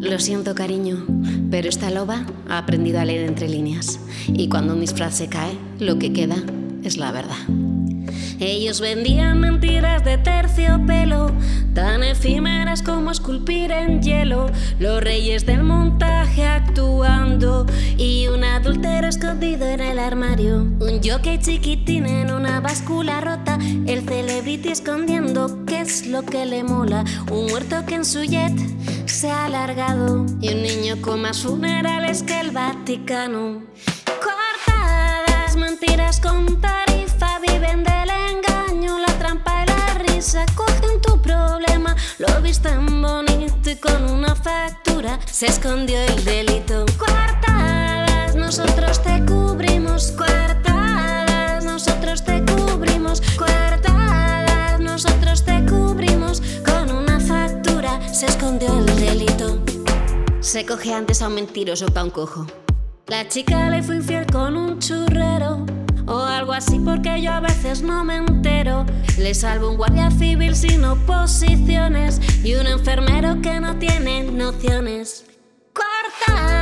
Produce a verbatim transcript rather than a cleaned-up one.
Lo siento, cariño, pero esta loba ha aprendido a leer entre líneas. Y cuando un disfraz se cae, lo que queda es la verdad. Ellos vendían mentiras de terciopelo, tan efímeras como esculpir en hielo. Los reyes del montaje actuando y un adúltero escondido en el armario. Un jockey chiquitín en una báscula rota, el celebrity escondiendo qué es lo que le mola. Un muerto que en su jet se ha alargado y un niño con más funerales que el Vaticano. Coartadas, mentiras con tarifa, viven del engaño, la trampa y la risa. Cogen tu problema, lo visten bonito y con una factura se escondió el delito. Coartadas, nosotros te cubrimos. Coartadas, nosotros te cubrimos. Coartadas, nosotros te cubrimos. Con una factura se escondió el delito. Se coge antes a un mentiroso pa' un cojo. La chica le fue infiel con un churrero o algo así, porque yo a veces no me entero. Le salvo un guardia civil sin oposiciones y un enfermero que no tiene nociones. Corta